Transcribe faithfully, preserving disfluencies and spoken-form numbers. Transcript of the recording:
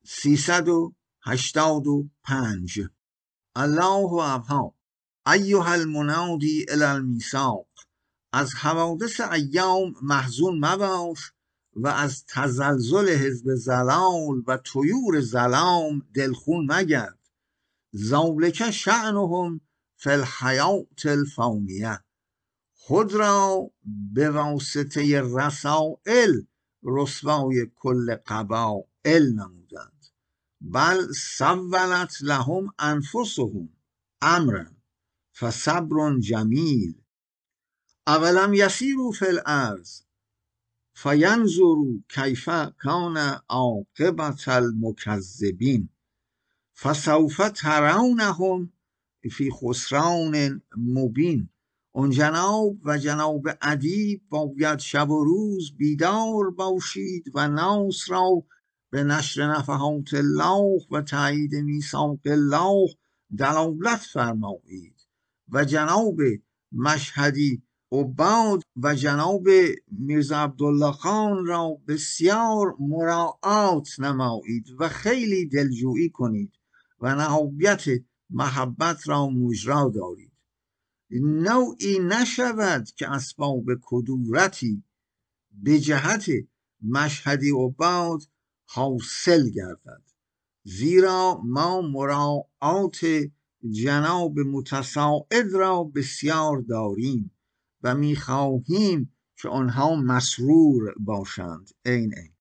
سیصد و هشتاد و پنج. الله ابها ایها المنادی الی المیثاق، از حوادث ایام محزون مباش و از تزلزل حزب ضلال و طیور ظلام دلخون مگرد. ذالک شأنهم فی الحیاة الفانیه، خود را به واسطه رسائل رسوای کل قبایل نمودند. بل سولت لهم انفسهم امرا فصبر جمیل. اولم یسیروا فی الارض فینظروا کیف کان عاقبة المکذبین فسوف ترونهم فی خسران مبین. اون جناب و جناب ادیب باید شب و روز بیدار باشید و ناس را به نشر نفحات الله و تایید میثاق الله دلالت فرمایید و جناب مشهدی عباد و جناب میرزا عبدالله خان را بسیار مراعات نمایید و خیلی دلجویی کنید و نهایت محبت را مجرا دارید. نوعی نشود که اسباب کدورتی به جهت مشهدی عباد حاصل گردد، زیرا ما مراعات جناب متصاعد را بسیار داریم و میخواهیم که آنها مسرور باشند. این این